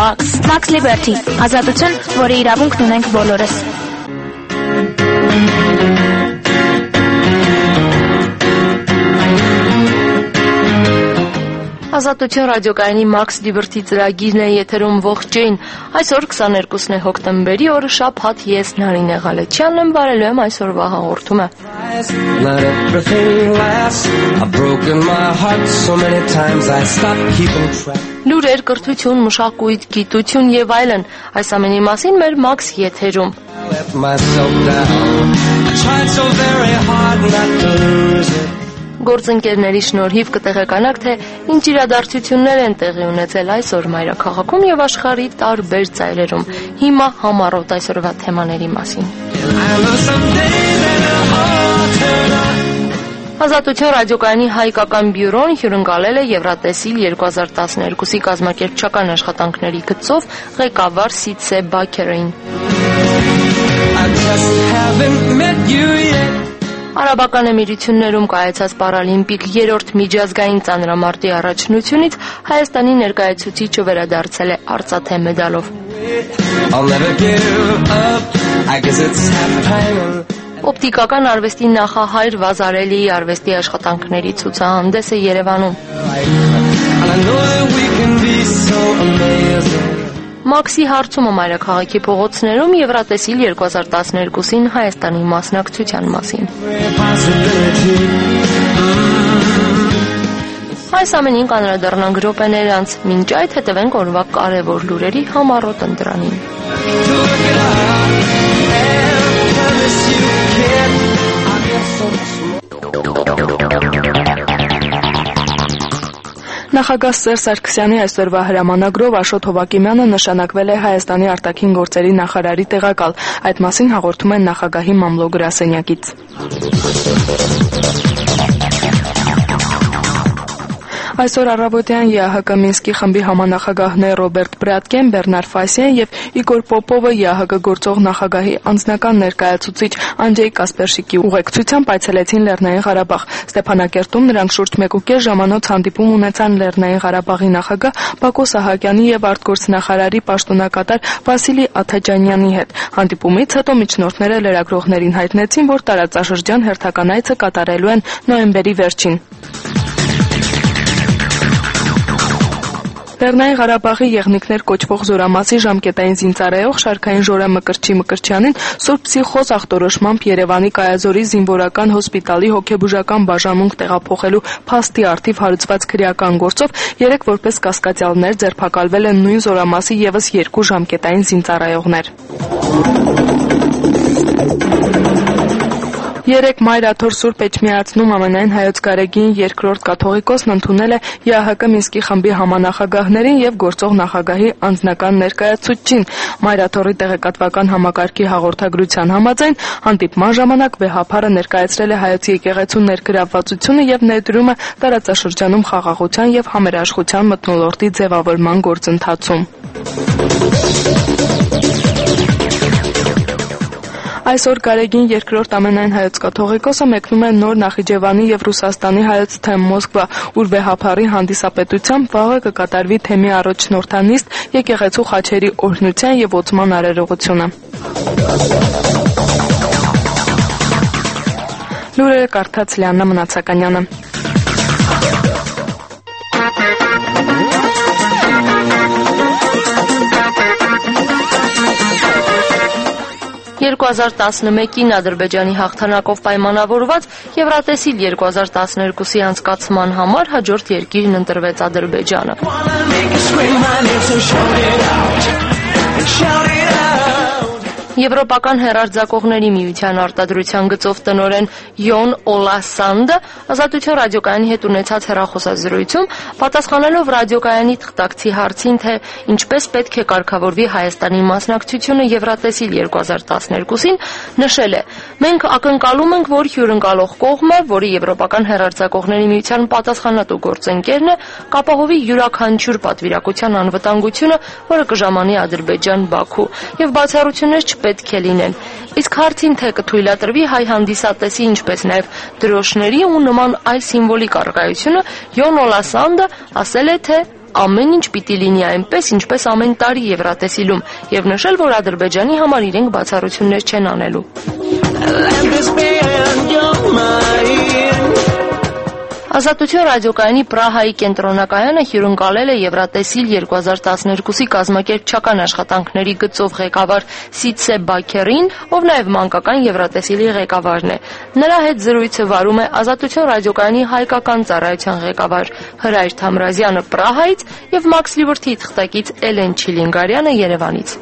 Max Liberty, ազատություն, որի իրավունքն ունենք բոլորս։ Ազատություն ռադիոկայանի Max Liberty ծրագիրն է եթերում ողջույն։ Այսօր 22-ն է հոկտեմբերի օրը շաբաթ, ես Նարինե Ղալեչյանն եմ, վարելու եմ այսօրվա հաղորդումը։ Լուրեր, կրթություն, մշակույթ, գիտություն եւ այլն, այս ամենի մասին մեր Max եթերում։ Գործընկերների շնորհիվ կտեղեկանաք, թե ինչ իրադարձություններ են տեղի ունեցել այսօր մայրաքաղաքում եւ աշխարհի տարբեր ծայրերում։ Հիմա համառոտ այսօրվա թեմաների մասին։ Ազատություն ռադիոկայանի հայկական բյուրոն հյուրընկալել է Եվրատեսիլ 2012-ի կազմակերպչական աշխատանքների գծով ղեկավար Սիցե Բաքերին։ Արաբական Էմիրություններում կայացած պարալիմպիկ 3-րդ միջազգային ծանրամարտի առաջնությունից Հայաստանի ներկայացուցիչը վերադարձել է արծաթե մեդալով։ Օպտիկական արվեստի նախահայր Վազարելիի արվեստի աշխատանքների ցուցահանդես է Երևանում։ Մաքսի հարցումը մայրաքաղաքի փողոցներում Եվրատեսիլ 2012-ին Հայաստանի մասնակցության մասին։ Այս ամենին կանրադառնանք րոպեներ անց, մինչ այդ հետևենք օրվա կարևոր լուրերի համառոտ ընտրանին։ Նախագահ Սերժ Սարգսյանի այսօրվա հրամանագրով Աշոտ Հովակիմյանը նշանակվել է Հայաստանի արտաքին գործերի նախարարի տեղակալ։ Այդ մասին հաղորդում են նախագահի մամլո-գրասենյակից։ Այսօր առավոտյան ԵԱՀԿ Մինսկի խմբի համանախագահներ Ռոբերտ Բրատկեն, Բեռնար Ֆասիան եւ Իգոր Պոպովը ԵԱՀԿ գործող նախագահի անձնական ներկայացուցիչ Անջեյ Կասպերշիկի ուղեկցությամբ այցելեցին Լեռնային Ղարաբաղ։ Ստեփանակերտում նրանք շուրջ 1.5 ժամանոց հանդիպում ունեցան Լեռնային Ղարաբաղի նախագահ Բակո Սահակյանի եւ արտգործնախարարի պաշտոնակատար Վասիլի Աթաջանյանի հետ։ Հանդիպումից հետո միջնորդները լրագրողներին հայտնեցին, որ տարածաշրջան հերթական այցը կատարելու են նոյեմբերի վերջին։ Լեռնային Ղարաբաղի եղնիկներ կոչվող զորամասի ժամկետային զինծառայող շարքային Ժորա Մկրտչյանին Սուրբ Պսիխոզ ախտորոշմամբ Երևանի Կայազորի զինվորական հոսպիտալի հոգեբուժական բաժանմունք տեղափոխելու փաստի առթիվ հարուցված քրեական գործով 3 որպես կասկածյալներ ձերբակալվել են նույն զորամասի եւս 2 ժամկետային զինծառայողներ։ 3 Մայրաթոր Սուրբ Էջմիածնում ամենայն հայոց գարեգին 2-րդ կաթողիկոսն ընդունել է ԵԱՀԿ Մինսկի խմբի համանախագահներին եւ գործող նախագահի անձնական ներկայացուցչին։ Մայրաթորի տեղեկատվական համակարգի հաղորդագրության համաձայն հանդիպման ժամանակ վեհափարը ներկայացրել է հայոց եկեղեցու ներգրավվածությունը եւ ներդրումը տարածաշրջանում խաղաղության եւ համերաշխության մթնոլորտի ձևավորման գործընթացում։ Այսօր գարեգին 2-րդ ամենայն հայոց կաթողիկոսը մեկնում է նոր Նախիջևանի եւ Ռուսաստանի հայոց թեմ Մոսկվա, ուր վեհափարի հանդիսապետությամբ վաղը կկատարվի թեմի առաջնորդանիստ եկեղեցու խաչերի օրհնության եւ ոցման արարողությունը։ Լուրերը կարդաց Լիաննա Մնացականյանը։ 2011-ին Ադրբեջանի հաղթանակով պայմանավորված Եվրատեսիլ 2012-ի անցկացման համար հաջորդ երկիրն ընտրվեց Ադրբեջանը։ Եվրոպական հեռարձակողների միության արտադրության գծով տնօրեն Յոն Օլասանդը Ազատություն ռադիոկայանի հետ ունեցած հեռախոսազրույցում պատասխանելով ռադիոկայանի թղթակցի հարցին, թե ինչպես պետք է կարգավորվի Հայաստանի մասնակցությունը Եվրատեսիլ 2012-ին, նշել է. «Մենք ակնկալում ենք, որ հյուրընկալող կողմը, որի Եվրոպական հեռարձակողների միության պատասխանատու գործընկերն է, կապահովի յուրաքանչյուր պատվիրակության անվտանգությունը, որը կժամանի Ադրբեջան-Բաքու, եւ բացառություններ չպետք է լինեն։ Իսկ հարցին, թե կթույլատրվի հայ հանդիսատեսի, ինչպես նաև դրոշների ու նման այլ սիմվոլիկ առկայությունը, Յոն Օլասանդը ասել է, թե ամեն ինչ պիտի լինի այնպես, ինչպես ամեն տարի Եվրատեսիլում, եւ նշել, որ Ադրբեջանի համար իրենք բացառություններ չեն անելու։ Ազատություն ռադիոկայանի Պրահայի կենտրոնակայանը հյուրընկալել է Եվրատեսիլ 2012-ի կազմակերպչական աշխատանքների գծով ղեկավար Սիցե Բաքերին, ով նաև մանկական Եվրատեսիլի ղեկավարն է։ Նրա հետ զրույցը վարում է Ազատություն ռադիոկայանի հայկական ծառայության ղեկավար Հրայր Թամրազյանը Պրահայից եւ Մաքս Լիբրթի թղթակից Էլեն Չիլինգարյանը Երևանից։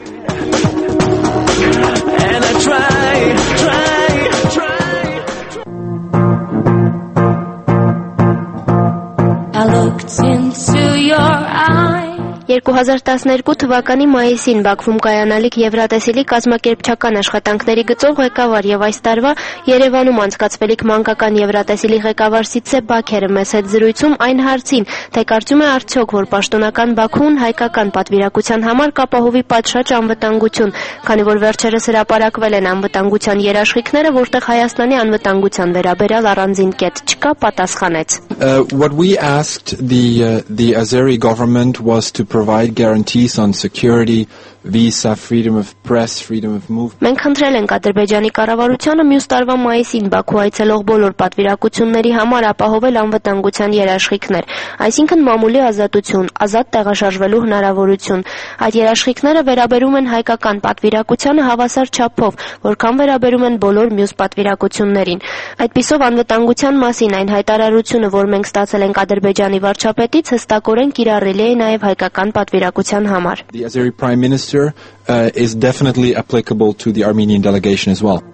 I looked into your eyes. 2012 թվականի մայիսին Բաքվում կայանալիք Եվրատեսիլի կազմակերպչական աշխատանքների գծով ղեկավար եւ այս տարվա Երևանում անցկացվելիք մանկական Եվրատեսիլի ղեկավար Սիցե Բաքերը մեծ հետ զրույցում այն հարցին, թե կարծում է արդյոք, որ պաշտոնական Բաքուն հայկական պատվիրակության համար կապահովի պատշաճ անվտանգություն, քանի որ վերջերս հրապարակվել են անվտանգության երաշխիքները, որտեղ Հայաստանի անվտանգության վերաբերյալ առանձին կետ չկա, պատասխանեց. What we asked the Azeri government was to provide guarantees on security, visa, freedom of press, freedom of movement. Մենք խնդրել ենք Ադրբեջանի կառավարությանը մյուս տարվա մայիսին Բաքու այցելող բոլոր պատվիրակությունների համար ապահովել անվտանգության երաշխիքներ, այսինքն մամուլի ազատություն, ազատ տեղաշարժվելու հնարավորություն։ Այդ երաշխիքները վերաբերում են հայկական պատվիրակությանը հավասար չափով, որքան վերաբերում են բոլոր մյուս պատվիրակություններին։ Այդպիսով անվտանգության մասին այն հայտարարությունը, որ մենք ստացել ենք Ադրբեջանի վարչապետից, հստակորեն կիրառելի է նաև հայկական պատվիրակության համար։ The Azeri Prime Minister is definitely applicable to the Armenian delegation as well.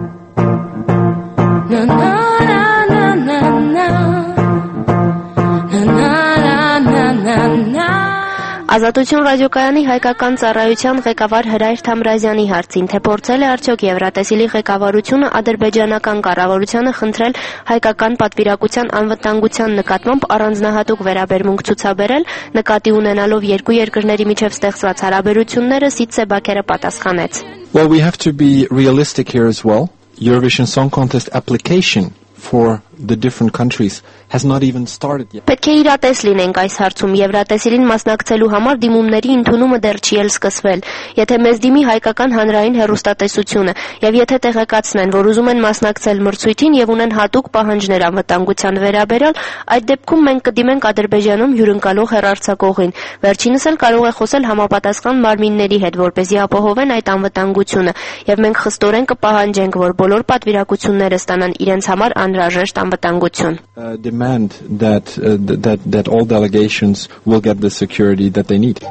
Na, na, na, na, na, na. Na, na, na, na, na. Ազատություն ռադիոկայանի հայկական ծառայության ղեկավար Հրայր Թամրազյանի հարցին, թե փորձել է արդյոք Եվրատեսիլի ղեկավարությունը ադրբեջանական կառավարությանը խնդրել հայկական պատվիրակության անվտանգության նկատմամբ առանձնահատուկ վերաբերմունք ցուցաբերել, նկատի ունենալով երկու երկրների միջև ստեղծված հարաբերությունները, Սիցե Բաքերը պատասխանեց. Well, we have to be realistic here as well. Eurovision Song Contest application for the different countries has not even started yet. Պետք է իրատես լինենք այս հարցում Եվրատեսիլին մասնակցելու համար դիմումների ընդունումը դեռ չի էլ սկսվել։ Եթե մեզ դիմի հայկական հանրային հեռուստատեսությունը եւ եթե տեղեկացնեն, որ ուզում են մասնակցել մրցույթին եւ ունեն հատուկ պահանջներ անվտանգության վերաբերյալ, այդ դեպքում մենք կդիմենք Ադրբեջանում հյուրընկալող հեռարձակողին։ Վերջինս էլ կարող է խոսել համապատասխան մարմինների հետ, որպեսզի ապահովեն այդ անվտանգությունը, եւ մենք խստորեն կպահանջենք, որ բոլոր պատվիրակությունները ստանան իրենց համար անհրաժեշտ անվտանգություն։ Demand that all delegations will get the security that they need.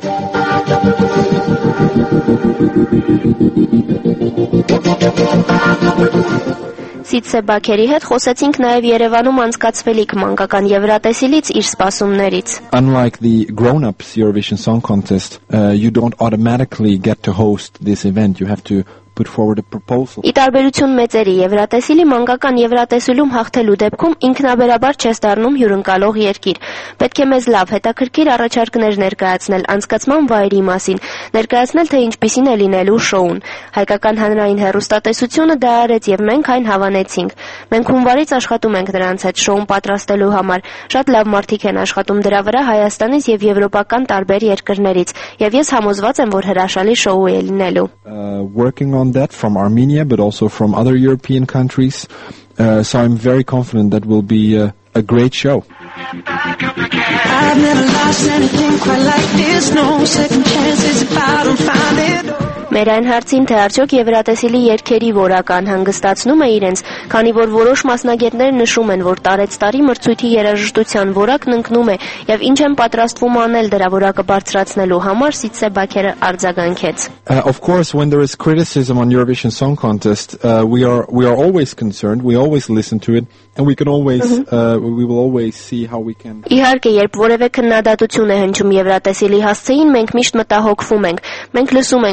Սիցե Բաքերի հետ խոսեցինք նաև Երևանում անցկացվելիք մանկական Եվրատեսիլից իր սպասումներից. Unlike the grown-ups Eurovision Song Contest, you don't automatically get to host this event. You have to put forward a proposal. Ի տարբերություն մեծերի Եվրատեսիլի մանկական Եվրատեսիլում հաղթելու դեպքում ինքնաբերաբար չես դառնում հյուրընկալող երկիր։ Պետք է մեզ լավ հետաքրքիր առաջարկներ ներկայացնել անցկացման վայրի մասին, ներկայացնել թե ինչպիսին է լինելու շոուն։ Հայկական հանրային հեռուստատեսությունը դա արեց եւ մենք այն հավանեցինք։ Մենք հունվարից աշխատում ենք դրանց հետ շոուն պատրաստելու համար։ Շատ լավ մարդիկ են աշխատում դրա վրա Հայաստանից եւ եվրոպական տարբեր երկրներից եւ ես համոզված եմ, որ հրաշալի շոու է լինելու։ Working on that from Armenia, but also from other European countries. So I'm very confident that will be a great show. I've never lost anything quite like this. No second chances if I don't find it. Մեր այն հարցին, թե արդյոք Եվրատեսիլի երգերի որակն հանգստացնում է իրենց, քանի որ որոշ մասնագետներ նշում են, որ տարեց տարի մրցույթի երաժշտության որակն ընկնում է եւ ինչ են պատրաստվում անել դրա որակը բարձրացնելու համար, Սիցե Բաքերը արձագանքեց. Of course, when there is criticism on Eurovision Song Contest, we are always concerned. We always listen to it, and we can always we will always see how we can. Իհարկե, երբ որևէ քննադատություն է հնչում Եվրատեսիլի հասցեին, մենք միշտ մտահոգվում ենք։ Մենք լսում ենք այդ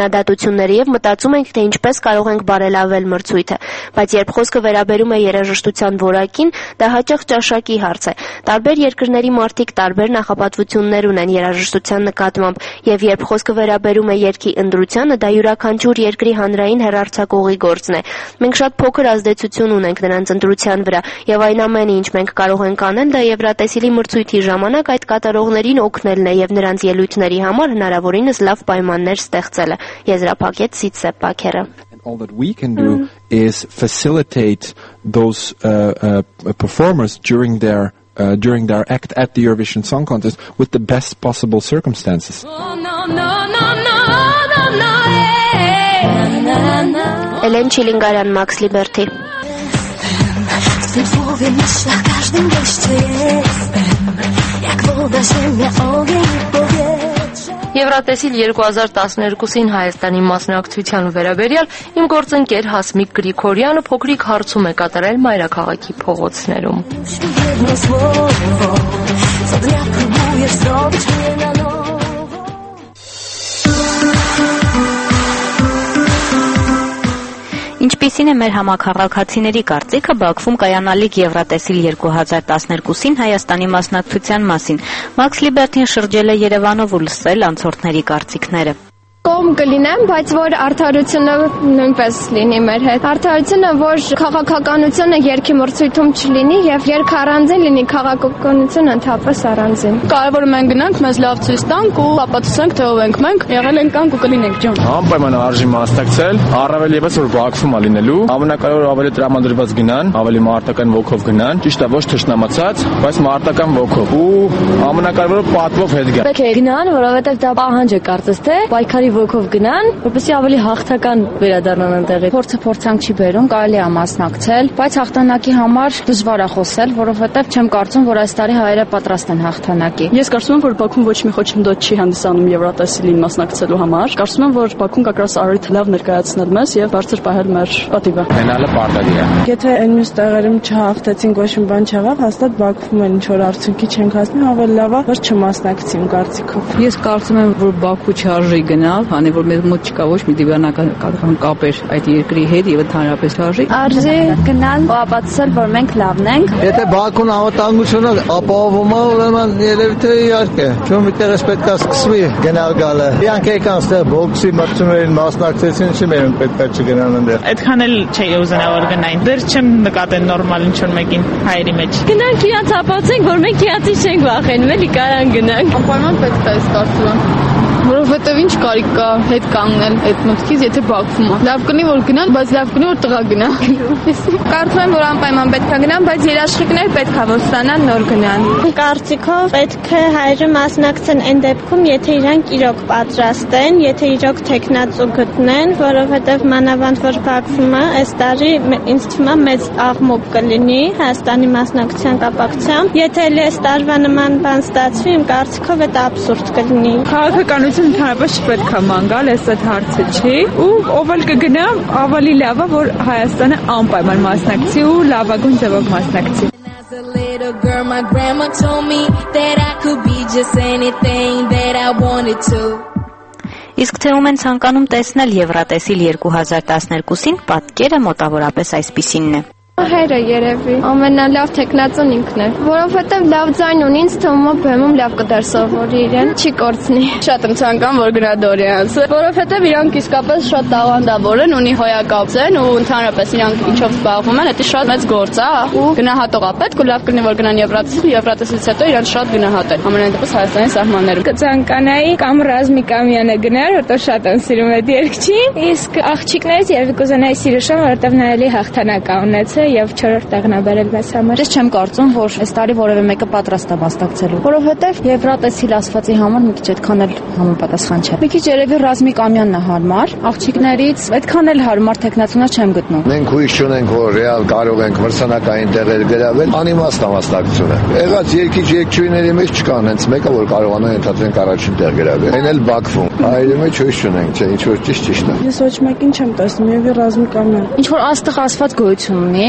քննադատությունների եւ մտածում ենք, թե ինչպես կարող ենք բարելավել մրցույթը, բայց երբ խոսքը վերաբերում է երաժշտության որակին, դա հաճախ ճաշակի հարց է։ Տարբեր երկրների մարդիկ տարբեր նախապատվություններ ունեն երաժշտության նկատմամբ, եւ երբ խոսքը վերաբերում է երգի ընտրությանը, դա յուրաքանչյուր երկրի հանրային հեռարձակողի գործն է։ Մենք շատ փոքր ազդեցություն ունենք նրանց ընտրության վրա, եւ այն ամենը, ինչ մենք կարող ենք անել, դա Եվրատեսիլի մրցույթի ժամանակ այդ կատարողներին օգնելն է եւ նրանց ելույթների համար հնարավորինս լավ պայմաններ ստեղծելը, եզրափակեց Սիցսեպ Բաքերը։ All that we can do is facilitate those performers during their act at the Eurovision Song Contest with the best possible circumstances. Ellen Chillingaran, Max Liberty. Եվրատեսիլ 2012-ին Հայաստանի մասնակցության վերաբերյալ իմ գործընկեր Հասմիկ Գրիգորյանը փոքրիկ հարցում է կատարել մայրաքաղաքի փողոցներում։ Ինչպիսին է մեր համաքաղաքացիների կարծիքը Բաքվում կայանալիք Եվրատեսիլ 2012-ին Հայաստանի մասնակցության մասին։ Max Liberty-ն շրջել է Երևանով ու լսել անցորդների կարծիքները։ Կողմ կլինեմ, բայց որ արդարությունը նույնպես լինի մեր հետ։ Արդարությունը, որ քաղաքականությունը երկի մրցույթում չլինի եւ երկ առանձին լինի, քաղաքականությունը ընդհանրապես առանձին։ Կարևորը մենք գնանք, մեզ լավ ցույց տանք ու ապացուցենք, թե ով ենք մենք, եղել ենք կանք ու կլինենք ջան։ Անպայման արժի մասնակցել, առավել եւս որ Բաքվում է լինելու, ամենակարևորը ավելի տրամադրված գնան, ավելի մարտական ոգով գնան, ճիշտ է ոչ թշնամացած, բայց մարտական ոգով ու ամենակարևորը պատվով հետ գան։ Պետք է գնան, որովհետեւ դա պահանջ է կարծես թե, պայքարի ոգով գնան, որպեսզի ավելի հաղթական վերադառնան այնտեղից։ Փորձը փորձանք չի բերում, կարելի է մասնակցել, բայց հաղթանակի համար դժվար է խոսել, որովհետև չեմ կարծում, որ այս տարի հայերը պատրաստ են հաղթանակի։ Ես կարծում եմ, որ Բաքվում ոչ մի խոչընդոտ չի հանդիսանում Եվրատեսիլին մասնակցելու համար։ Կարծում եմ, որ Բաքվում կակրաս առիթ լավ ներկայացնել մեզ եւ բարձր պահել մեր պատիվը։ Գնալը պարտադիր է։ Եթե այն մյուս տեղերում չհաղթեցինք, ոչ մի բան չեղավ, հաստատ Բաքվում են ինչ որ արդյունքի չենք հասնում, ավելի լավ է, որ չմասնակցին կարծիքով։ Ես կարծում եմ, որ Բաքու չարժի գնալ, քանի որ մեր մոտ չկա ոչ մի դիվանական կապեր այդ երկրի հետ եւ ընդհանրապես արժի գնալ ու ապացուցել, որ մենք լավն ենք։ Եթե Բաքուն անվտանգությունը ապահովում է, ուրեմն երևի թե իհարկե, չու միտեղից պետք է սկսվի գնալ գալը։ Իրանք եկան ստեղ բոքսի մրցումներին մասնակցեցին, չի մերոնք պետք է չգնան այնտեղ։ Այդքան էլ չէի ուզենա որ գնային։ Դեռ չեմ նկատել նորմալ ինչ-որ մեկին հայերի մեջ։ Գնանք իրանց ապացուցենք, որ մենք իրանցից չենք վախենում, էլի կարան գնանք։ Անպայման պետք է այս կարծում եմ։ Որովհետև ինչ կարիք կա հետ կանգնել այդ մտքից, եթե Բաքվում է։ Լավ կնի որ գնան, բայց լավ կնի որ տղա գնա։ Կարծում եմ, որ անպայման պետք է գնան, բայց երաշխիքներ պետք է որ ստանան նոր գնան։ Կարծիքով պետք է հայերը մասնակցեն այն դեպքում, եթե իրանք իրոք պատրաստ են, եթե իրոք տեխնացու գտնեն, որովհետև մանավանդ որ Բաքվում է, այս տարի ինձ թվում է մեծ աղմուկ կլինի Հայաստանի մասնակցության կապակցությամբ։ Եթե այս տարվա նման բան ստացվի, իմ կարծիքով այդ աբսուրդ կլինի։ Քաղաքականություն ընդհանրապես չպետք է ման գալ, այս այդ հարցը չի, ու ով էլ կգնա, ավելի լավ է, որ Հայաստանը անպայման մասնակցի ու լավագույն ձևով մասնակցի։ Իսկ թե ում են ցանկանում տեսնել Եվրատեսիլ 2012-ին, պատկերը մոտավորապես այսպիսինն է։ Հայրը երևի ամենալավ տեխնացուն ինքն է, որովհետև լավ ձայն ունի, ինձ թվում է բեմում լավ կդերսովորի իրեն, չի կորցնի։ Շատ եմ ցանկանում որ գնա Դորյանցը, որովհետև իրանք իսկապես շատ տաղանդավոր են, ունի հոյակապ են ու ընդհանրապես իրանք ինչով զբաղվում են, դա շատ մեծ գործ է ու գնահատող է պետք ու լավ կլինի որ գնան Եվրատեսիլից հետո իրանք շատ գնահատեն։ Ամենայն դեպս Հայաստանի սահմաններում։ Կցանկանայի կամ Ռազմիկ Ամյանը գնար, որտեղ շատ են սիրում այդ երգչին, իսկ աղջիկներից երևի կուզենայի Սիրուշան, որովհետև նա էլի հաղթանակ ունեցել եւ 4-րդ տեղն է բերել մեզ համար։ Ես չեմ կարծում, որ այս տարի որևէ մեկը պատրաստ է մասնակցելու, որովհետեւ Եվրատեսիլ ասվածի համար մի քիչ այդքան էլ համապատասխան չէ։ Մի քիչ երևի Ռազմիկ Ամյանն է հարմար, աղջիկներից այդքան էլ հարմար տեխնացունա չեմ գտնում։ Մենք հույս ունենք, որ ռեալ կարող ենք մրցանակային տեղեր գրավել, անիմաստ մասնակցությունը։ Եղած երկիչների մեջ չկան հենց մեկը, որ կարողանա ընդհանրենք առաջին տեղ գրավել։ Այն էլ Բաքվում։ Այլ մեջ հույս ունենք, չէ, ինչ որ ճիշտ է։ Ես ոչ մեկին չեմ տեսնում, եւ Ռազմիկ Ամյան։ Ինչ որ աստղ ասված գոյություն ունի,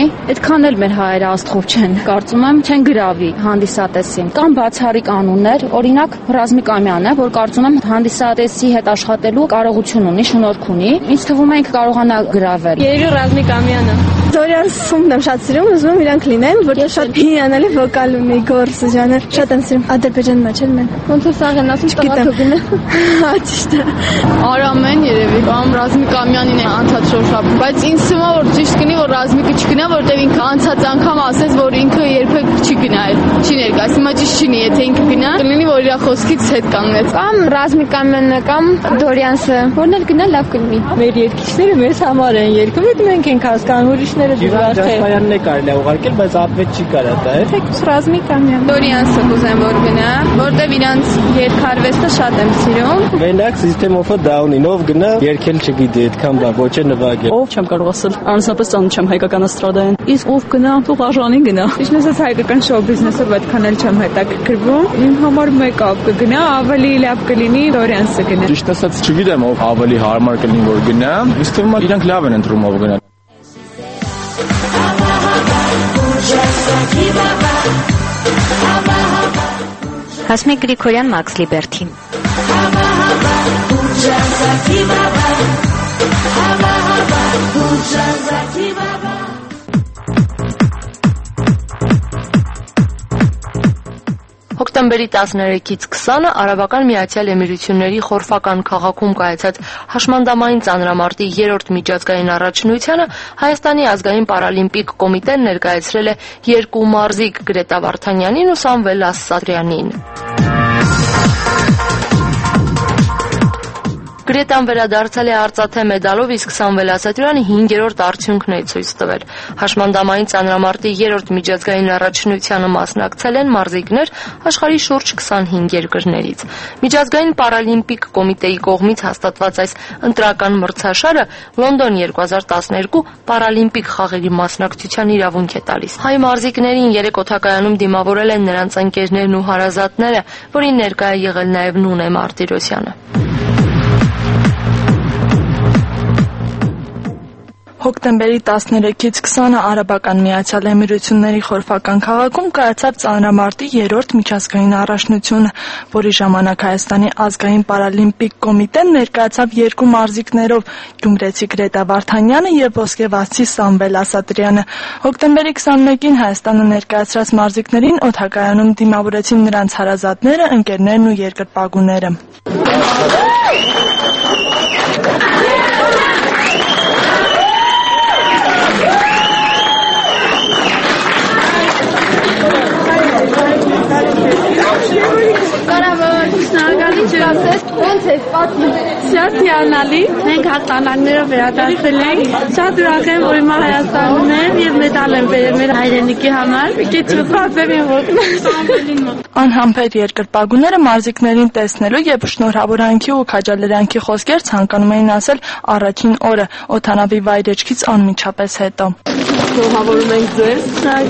այդքան էլ մեր հայերը աստղով չեն, կարծում եմ, չեն գրավի հանդիսատեսին։ Կան բացառիկ անուններ, օրինակ Ռազմիկ Ամյանը, որ կարծում եմ հանդիսատեսի հետ աշխատելու կարողություն ունի, շնորհք ունի։ Ինձ թվում է ինքը կարողանա գրավել։ Երևի Ռազմիկ Ամյանը։ Դորյան Սումն եմ շատ սիրում, ուզում եմ իրանք լինեն, որ ես շատ հիանալի վոկալ ունի, գորսը ջանը, շատ եմ սիրում։ Ադրբեջան մաչել մեն։ Ոնց որ սաղ են ասում, տղաթոքին։ Հա, ճիշտ է։ Արամեն երևի, կամ Ռազմիկ Ամյանին է անցած շոշափ, բայց ինձ թվում է, որ ճիշտ կնի, որ Ռազմիկը չգնա, որտեղ ինքը անցած անգամ ասեց, որ ինքը երբեք չի գնայ, չի ներկայացի, հիմա ճիշտ չինի, եթե ինքը գնա, կլինի, որ իր խոսքից հետ կանգնեց։ Կամ Ռազմիկ Ամյանն կամ Դորյանսը, որն էլ գնա լավ կլինի։ Մեր երկիչները մեզ համար են երգում, այդ մենք ենք հասկանում, ուրիշները Ջասպայանն է կարելի ուղարկել, բայց ատվետ չի կարա դա, է։ Թեկուզ Ռազմիկ Ամյան։ Դորյանսը կուզեմ որ գնա, որտեվ իրանց երգարվեստը շատ եմ սիրում։ Մենակ System of a Down-ին ով գնա, երգել չգիտի, այդքան բա ոչ է նվագել։ Ով չեմ կարող ասել, անձնապես ծանոթ չեմ հայկական էստրադային։ Իսկ ով գնա, թող Արժանին գնա։ Ինչպես ասած հայկական շոու բիզնեսով այդքան էլ չեմ հետաքրքրվում։ Իմ համար մեկ ով կգնա, ավելի լավ կլինի Դորյանսը գնա։ Ճիշտ ասած չգիտեմ ով ավելի հարմար կլինի որ գնա։ Ինձ թվում է իրանք լավ են ընտրում ով գնա։ Հասմիկ Գրիգորյան, Մաքս Լիբերթի։ Հոկտեմբերի 13-ից 20-ը Արաբական Միացյալ Էմիրությունների Խորֆական քաղաքում կայացած հաշմանդամային ծանրամարտի 3-րդ միջազգային առաջնությանը Հայաստանի ազգային պարալիմպիկ կոմիտեն ներկայացրել է 2 մարզիկ Գրետա Վարդանյանին ու Սամվել Ասատրյանին։ Գրետան վերադարձել է արծաթե մեդալով, իսկ Սամվել Ասատրյանը 5-րդ արդյունքն է ցույց տվել։ Հաշմանդամային ծանրամարտի 3-րդ միջազգային առաջնությանը մասնակցել են մարզիկներ աշխարհի շուրջ 25 երկրներից։ Միջազգային պարալիմպիկ կոմիտեի կողմից հաստատված այս ընտրական մրցաշարը Լոնդոն 2012 պարալիմպիկ խաղերի մասնակցության իրավունք է տալիս։ Հայ մարզիկներին 3 օդակայանում դիմավորել են նրանց ընկերներն ու հարազատները, որին ներկայ է եղել նաև Նունե Մարտիրոսյանը։ Հոկտեմբերի 13-ից 20-ը Արաբական Միացյալ Էմիրությունների Խորֆական քաղաքում կայացավ ծանրամարտի 3-րդ միջազգային առաջնությունը, որի ժամանակ Հայաստանի ազգային պարալիմպիկ կոմիտեն ներկայացավ 2 մարզիկներով՝ գյումրեցի Գրետա Վարդանյանը եւ ոսկեվազցի Սամվել Ասատրյանը։ Հոկտեմբերի 21-ին Հայաստանը ներկայացրած մարզիկներին օդակայանում դիմավորեցին նրանց հարազատները, ընկերներն ու երկրպագուները։ Ոնց է պատմում։ Շատ հիանալի։ Մենք հաղթանակներով վերադարձել ենք։ Շատ ուրախ եմ, որ հիմա Հայաստանում եմ եւ մեդալ եմ բերել մեր հայրենիքի համար։ Պիտի չփոխվեմ եւ ողնալին մոտ։ Անհամբեր երկրպագուները մարզիկներին տեսնելու եւ շնորհավորանքի ու քաջալերանքի խոսքեր ցանկանում էին ասել առաջին օրը օդանավի վայրեջքից անմիջապես հետո։ Շնորհավորում ենք ձեզ։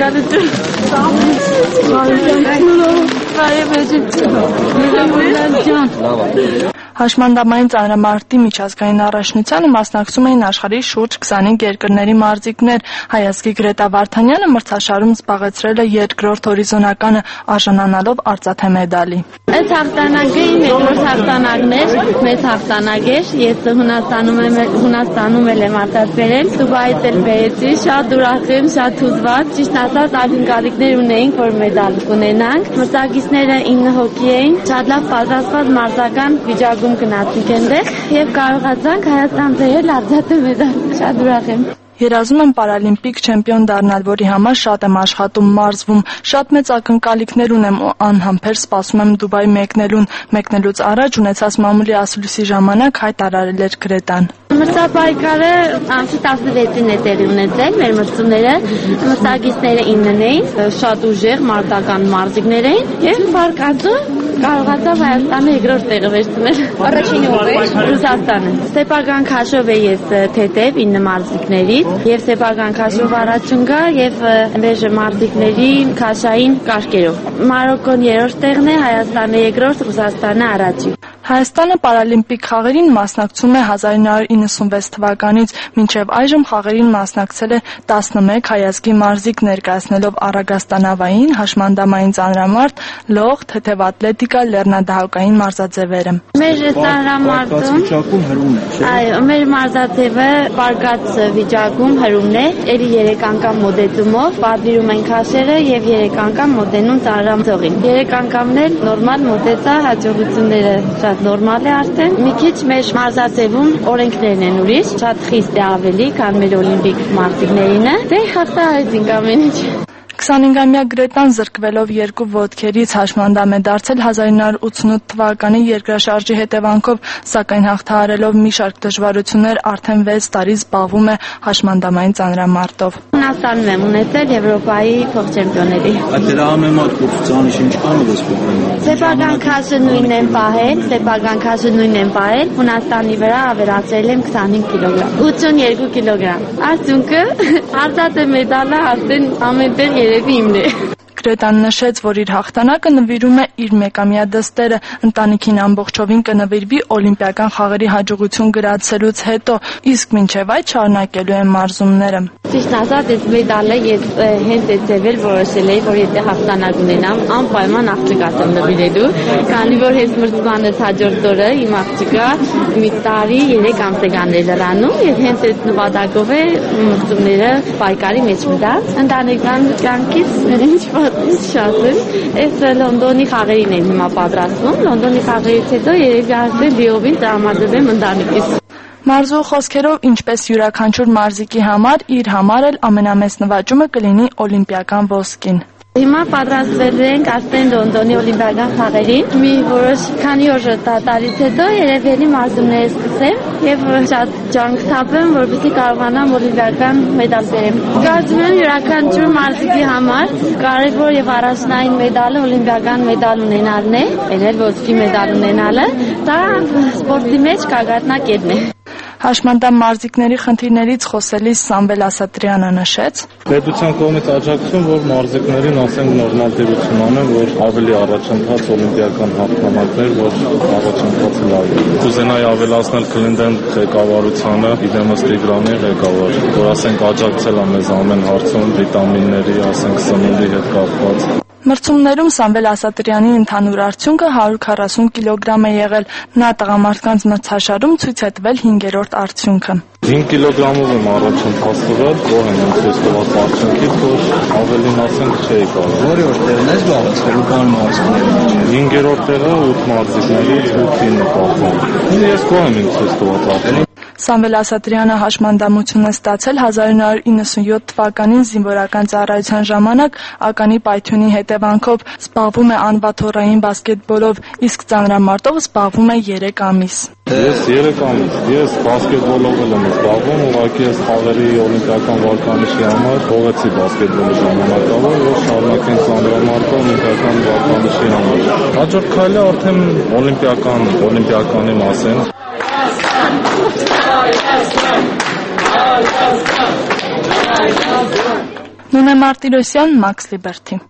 Շնորհակալություն։ Հաշմանդամային ծանրամարտի միջազգային առաջնությանը մասնակցում էին աշխարհի շուրջ 25 երկրների մարզիկներ։ Հայազգի Գրետա Վարդանյանը մրցաշարում զբաղեցրել է 2-րդ հորիզոնականը, արժանանալով արծաթե մեդալի։ Այս հաղթանակը իմ երկրորդ հաղթանակն էր, մեծ հաղթանակ էր։ Ես Հունաստանում եմ արտադրել, Դուբայից էլ բերեցի, շատ ուրախ եմ, շատ հուզված։ Ճիշտ ասած, ակնկալիքներ ունեինք, որ մեդալ կունենանք։ Մրցակիցները 9 հոգի էին, շատ լավ պատրաստված մարզական վիճակում գնացինք այնտեղ եւ կարողացանք Հայաստան բերել արծաթե մեդալ։ Շատ ուրախ եմ։ Երազում եմ պարալիմպիկ չեմպիոն դառնալ, որի համար շատ եմ աշխատում, մարզվում, շատ մեծ ակնկալիքներ ունեմ ու անհամբեր սպասում եմ Դուբայ մեկնելուց առաջ ունեցած մամուլի ասուլիսի ժամանակ հայտարարել էր Գրետան։ Մրցապայքարը ամսի 16-ին է տեղի ունեցել, մեր մրցումները, մրցակիցները 9-ն էին, շատ ուժեղ մարտական մարզիկներ էին եւ Ֆարկածը կարողացավ Հայաստանը երկրորդ տեղը վերցնել։ Առաջինը ով էր։ Ռուսաստանը։ Սեփական քաշով է ես թեթև 9 մարզիկներից եւ սեփական քաշով առաջին գա եւ մեր մարզիկների քաշային կարգերով։ Մարոկոն 3-րդ տեղն է, Հայաստանը 2-րդ, Ռուսաստանը առաջին։ Հայաստանը պարալիմպիկ խաղերին մասնակցում է 1996 թվականից, մինչև այժմ խաղերին մասնակցել է 11 հայազգի մարզիկ, ներկայացնելով առագաստանավային, հաշմանդամային ծանրամարտ, լող, թեթև ատլետիկա, լեռնադահուկային մարզաձևերը։ Մեր ծանրամարտում մեր մարզաձևը բարգած վիճակում հրումն է, ելի 3 անգամ մոդեցումով, պատվիրում են քաշերը եւ 3 անգամ մոդենում ծանրամծողին։ 3 անգամն էլ նորմալ մոդեցա, հաջողությունները շատ նորմալ է արդեն։ Մի քիչ մեր մարզաձևում օրենքներն են ուրիշ, շատ խիստ է ավելի, քան մեր օլիմպիկ մարզիկներինը։ Դե հաղթահարեցինք ամեն ինչ։ 25-ամյա Գրետան զրկվելով 2 ոտքերից հաշմանդամ է դարձել 1988 թվականի երկրաշարժի հետևանքով, սակայն հաղթահարելով մի շարք դժվարություններ արդեն 6 տարի զբաղվում է հաշմանդամային ծանրամարտով։ Հունաստանում եմ ունեցել Եվրոպայի փոխչեմպիոնների։ Դրա համեմատ կուրսանիշ ինչքանով ես փոխել։ Սեփական քաշը նույնն եմ պահել, Հունաստանի վրա ավելացրել եմ 25 կիլոգրամ, 82 կիլոգրամ։ Արդյունքը արծաթե մեդալը արդեն ամենտեղ երևի իմն է։ Գրետան նշեց, որ իր հաղթանակը նվիրում է իր մեկամյա դստերը, ընտանիքին ամբողջովին կնվիրվի օլիմպիական խաղերի հաջողություն գրացելուց հետո, իսկ մինչև այդ շարունակելու է մարզումները։ Ճիշտ ասած, այս մեդալը ես հենց այդ ձևեր որոշել էի, որ եթե հաղթանակ ունենամ, անպայման աղջկաս եմ նվիրելու, քանի որ հենց մրցմանս հաջորդ օրը իմ աղջկա մի տարի 3 ամս է գանել Լրանում, եւ հենց այդ նպատակով է մրցումները պայքարի մեջ մտած։ Ընտանեկան կյանքից ինչ շատ է։ Այս Լոնդոնի խաղերին եմ հիմա պատրաստվում։ Լոնդոնի խաղերից հետո երևի արդեն լիովին տրամադրվեմ ընտանիքիս։ Մարզու խոսքերով, ինչպես յուրաքանչյուր մարզիկի համար, իր համար էլ ամենամեծ նվաճումը կլինի օլիմպիական ոսկին։ Հիմա պատրաստվել ենք արդեն Լոնդոնի օլիմպիական խաղերին։ Մի որոշ քանի օր տարից հետո երևելի մարզումները սկսեմ եւ շատ ջանք թափեմ, որպեսզի կարողանամ օլիմպիական մեդալ բերեմ։ Կարծում եմ յուրաքանչյուր մարզիկի համար կարևոր եւ առաջնային մեդալը օլիմպիական մեդալ ունենալն է, այլ ոսկի մեդալ ունենալը։ Դա սպորտի մեջ կագարնակետն է։ Հաշմանդամ մարզիկների խնդիրներից խոսելիս Սամվել Ասատրյանը նշեց. Պետության կողմից աջակցություն, որ մարզիկներին ասենք նորմալ դերություն անեն, որ ավելի առաջընթաց օլիմպիական հաղթանակներ, որ առաջընթացը լավ է։ Կուզենայի ավելացնել Քլինդեն ղեկավարությանը, իդեմս Տիգրանի ղեկավար, որ ասենք աջակցել է մեզ ամեն հարցում, վիտամինների, ասենք սննդի հետ կապված։ Մրցումներում Սամվել Ասատրյանի ընդհանուր արդյունքը 140 կիլոգրամ է եղել, նա տղամարդկանց մրցաշարում ցույց է տվել 5-րդ արդյունքը։ 5 կիլոգրամով եմ առաջընթաց տվել, գոհ եմ ցույց տված արդյունքից, որ ավելին ասենք չէի կարող։ Որի որ տեղն ես զբաղեցրել ու կան մարզիկներ։ 5-րդ տեղը 8 մարզիկներից 8-ին նկատվում։ Ես գոհ եմ ցույց տված արդյունքից։ Սամվել Ասատրյանը հաշմանդամություն է ստացել 1997 թվականին զինվորական ծառայության ժամանակ ականի պայթյունի հետևանքով, զբաղվում է անվաթոռային բասկետբոլով, իսկ ծանրամարտով զբաղվում է 3 ամիս։ Ես 3 ամիս, ես բասկետբոլով եմ զբաղվում, ուղղակի ես խաղերի օլիմպիական վարկանիշի համար փողեցի բասկետբոլի ժամանակավոր, որ շարունակեն ծանրամարտով օլիմպիական վարկանիշի համար։ Հաջորդ քայլը արդեն օլիմպիականի մասին։ Նունե Մարտիրոսյան, Մաքս Լիբերթի։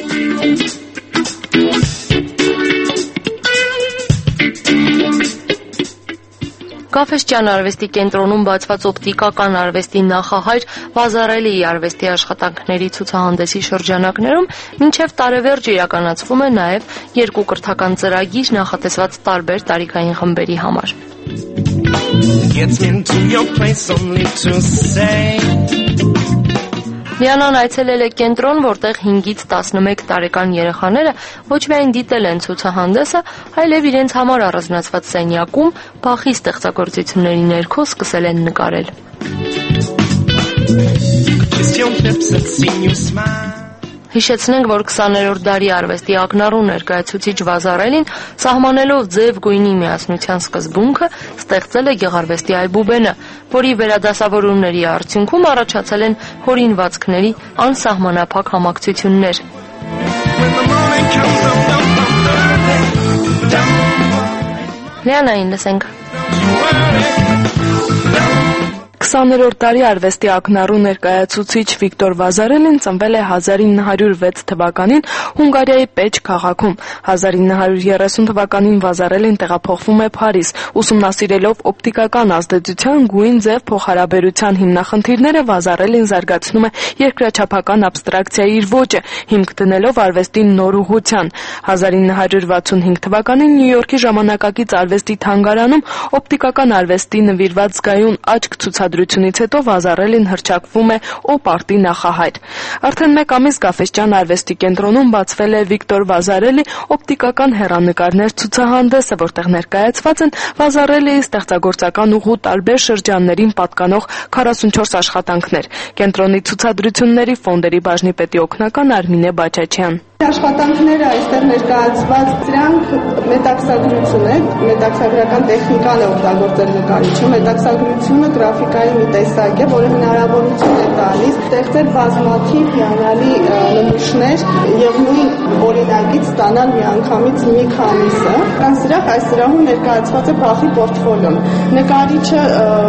Գաֆէսճեան արվեստի կենտրոնում բացված օպտիկական արվեստի նախահայր Վազարելիի արվեստի աշխատանքների ցուցահանդեսի շրջանակներում մինչև տարեվերջ իրականացվում է նաև 2 կրթական ծրագիր նախատեսված տարբեր տարիքային խմբերի համար։ Լիանան այցելել է կենտրոն, որտեղ 5-ից 11 տարեկան երեխաները ոչ միայն դիտել են ցուցահանդեսը, այլև իրենց համար առանձնացված սենյակում բախի ստեղծագործությունների ներքո սկսել են նկարել։ Հիշեցնենք, որ 20-րդ դարի արվեստի ակնառու ներկայացուցիչ Վազարելին, սահմանելով ձև գույնի միասնության սկզբունքը, ստեղծել է գեղարվեստի այբուբենը, որի վերադասավորումների արդյունքում առաջացել են հորինվածքների անսահմանափակ համակցություններ։ Լիանային լսենք։ 20-րդ դարի արվեստի ակնառու ներկայացուցիչ Վիկտոր Վազարելին ծնվել է 1906 թվականին Հունգարիայի Պեչ քաղաքում։ 1930 թվականին Վազարելին տեղափոխվում է Փարիզ, ուսումնասիրելով օպտիկական ազդեցության գույն ձև փոխհարաբերության հիմնախնդիրները Վազարելին զարգացնում է երկրաչափական աբստրակցիայի իր ոճը, հիմք դնելով արվեստի նոր ուղղության։ 1965 թվականին Նյու Յորքի ժամանակակից արվեստի թանգարանում օպտիկական արվեստի նվիրված զգայուն աչք ցուցադրությունից հետո Վազարելին հռչակվում է օպ-արտի նախահայր։ Արդեն մեկ ամիս Գաֆէսճեան արվեստի կենտրոնում բացվել է Վիկտոր Վազարելի օպտիկական հեռանկարներ ցուցահանդեսը, որտեղ ներկայացված են Վազարելիի ստեղծագործական ուղու տարբեր շրջաններին պատկանող 44 աշխատանքներ։ Կենտրոնի ցուցադրությունների ֆոնդերի բաժնի պետի օգնական Արմինե Բաչաչյան։ Աշխատանքները այստեղ ներկայացված դրանք մետաքսագրություն է, մետաքսագրական տեխնիկան է օգտագործել նկարիչը, մետաքսագրությունը գրաֆիկայի մի տեսակ է, որը հնարավորություն է տալիս ստեղծել բազմաթիվ հիանալի նմուշներ եւ նույն օրինակից ստանալ միանգամից մի քանիսը։ Կան սրահ, այս սրահում ներկայացված է բախի պորտֆոլիոն։ Նկարիչը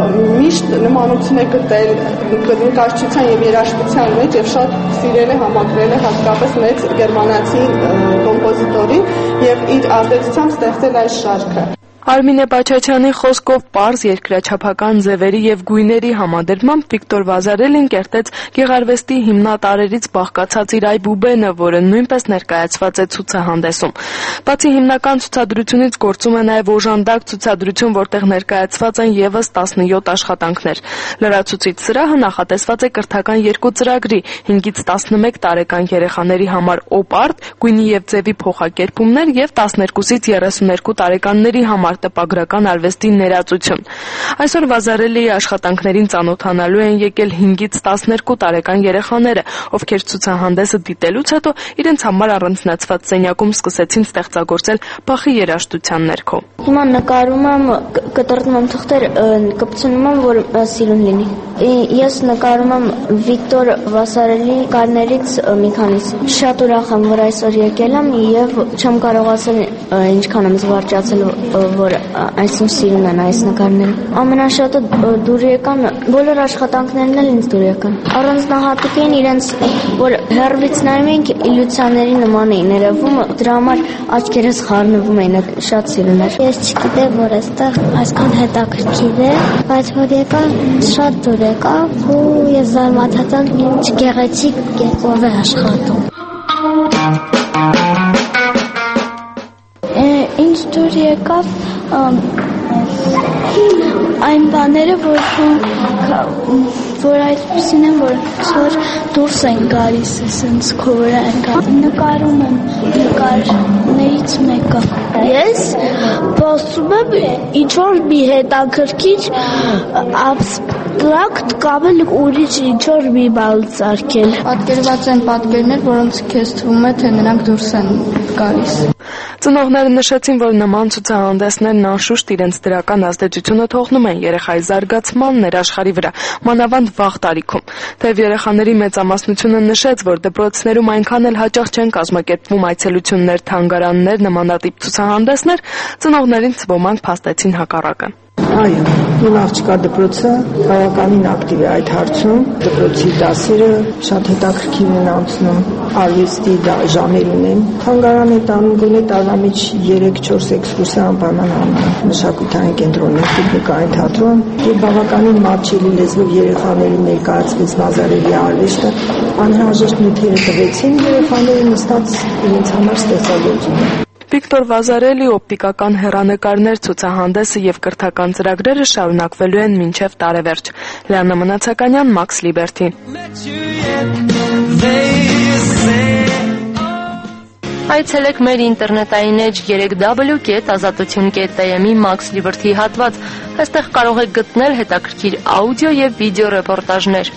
միշտ նմանություն է գտել նկարչության եւ երաժշտության մեջ եւ շատ սիրել է համակրել է հատկապես մեծ գերմանացի կոմպոզիտորին եւ իր ազդեցությամբ ստեղծել այս շարքը։ Արմինե Բաչաչյանի խոսքով պարզ երկրաչափական ձևերի եւ գույների համադրմամբ Վիկտոր Վազարելին կերտեց գեղարվեստի հիմնատարրերից բաղկացած իր այբուբենը, որը նույնպես ներկայացված է ցուցահանդեսում։ Բացի հիմնական ցուցադրությունից գործում է նաեւ օժանդակ ցուցադրություն, որտեղ ներկայացված են եւս 17 աշխատանքներ։ Լրացուցիչ սրահը նախատեսված է կրթական երկու ծրագրի՝ 5-ից 11 տարեկան երեխաների համար օպ-արտ, գույնի եւ ձևի փոխակերպումներ եւ 12-ից 32 տարեկանների համար տպագրական արվեստի ներածություն։ Այսօր Վազարելիի աշխատանքներին ծանոթանալու են եկել 5-ից 12 տարեկան երեխաները, ովքեր ցուցահանդեսը դիտելուց հետո իրենց համար առանձնացված սենյակում սկսեցին ստեղծագործել Բախի երաժշտության ներքո։ Հիմա նկարում եմ, կտրտում եմ թղթեր, կպցնում եմ, որ սիրուն լինի։ Ես նկարում եմ Վիկտոր Վազարելի նկարներից մի քանիսը։ Շատ ուրախ եմ, որ այսօր եկել եմ եւ չեմ կարողացել ինչքան եմ զվարճացել, որ այսինչ սիրուն են այս նկարները։ Ամենաշատը դուր եկան, բոլոր աշխատանքներն էլ ինձ դուր եկան։ Առանձնահատուկ են իրենց, որ հեռվից նայում ենք իլյուցիաների նման էին երևում, դրա համար աչքերս խառնվում էին, շատ սիրուն էր։ Ես չգիտեմ, որ այստեղ այսքան հետաքրքիր է, բայց որ եկա շատ դուր եկա ու ես զարմացա, ինչ գեղեցիկ կերպով է աշխատում։ Ինչ դուր եկավ այն բաները, որ այդպիսին են, որ դուրս են գալիս, ասենց քո վրա են գալիս։ Նկարում եմ նկարներից մեկը։ Ես փորձում եմ ինչ-որ մի հետաքրքիր աբստրակտ կամ ուրիշ ինչ-որ մի բան սարքել։ Պատկերված են պատկերներ, որոնց քեզ թվում է, թե նրանք դուրս են գալիս։ Ծնողները նշեցին, որ նման ցուցահանդեսներն անշուշտ իրենց դրական ազդեցությունը թողնում են երեխայի զարգացման ներաշխարհի վրա, մանավանդ վաղ տարիքում։ Թեև երեխաների մեծամասնությունը նշեց, որ դպրոցներում այնքան էլ հաճախ չեն կազմակերպվում այցելություններ, թանգարաններ, նմանատիպ ցուցահանդեսներ, ծնողներից ոմանք փաստեցին հակառակը։ Այո, իմ աղջկա դպրոցը բավականին ակտիվ է այդ հարցում։ Դպրոցի դասերը շատ հետաքրքիր են անցնում, արվեստի ժամեր ունեն։ Թանգարան է տանում գոնե տարվա մեջ 3-4 էքսկուրսիա անպայման անում։ Մշակութային կենտրոն, տեխնիկային թատրոն եւ բավականին մատչելի լեզվով երեխաների ներկայացվեց Վազարելի արվեստը։ Անհրաժեշտ նյութերը տվեցին, երեխաները նստած իրենց համար ստեղծագործում են։ Վիկտոր Վազարելի օպտիկական հեռանկարներ ցուցահանդեսը եւ կրթական ծրագրերը շարունակվելու են մինչեւ տարեվերջ։ Լիանա Մնացականյան, Max Liberty։ Այցելեք մեր ինտերնետային էջ 3w.azatutun.am-ի Max Liberty հատված։ Այստեղ կարող եք գտնել հետաքրքիր աուդիո եւ վիդեո ռեպորտաժներ։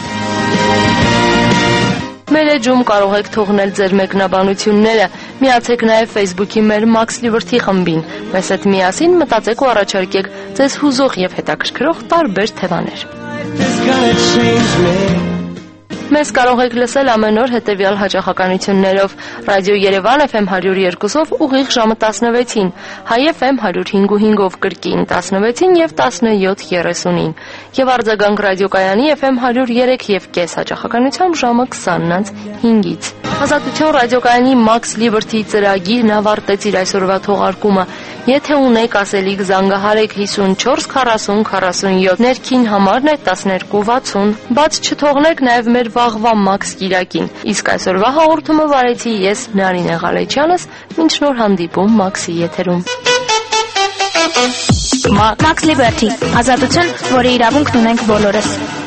Մեր էջում կարող եք թողնել ձեր մեկնաբանությունները։ Միացեք նաև Facebook-ի մեր Max Liberty խմբին։ Մեզ հետ միասին մտածեք ու առաջարկեք ձեզ հուզող եւ հետաքրքրող տարբեր թեմաներ։ Մեզ կարող եք լսել ամեն օր հետևյալ հաճախականություններով. Ռադիո Երևան FM 102-ով ուղիղ ժամը 16-ին, Հայ FM 105.5-ով կրկին 16-ին եւ 17:30-ին, եւ արձագանք ռադիոկայանի FM 103.5 հաճախականությամբ ժամը 20:05-ից։ Ազատության ռադիոկայանի Max Liberty ծրագիրն ավարտեց իր այսօրվա թողարկումը։ Եթե ունեք ասելիք, զանգահարեք 54 40 47, ներքին համարն է 1260, բաց չթողնեք նաև մեր վաղվա Max Կիրակին։ Իսկ այսօրվա հաղորդումը վարեցի ես Նարինե Ղալեչյանս, մինչ նոր հանդիպում Max-ի եթերում։ Max Liberty, ազատություն, որի իրավունքն ունենք բոլորս։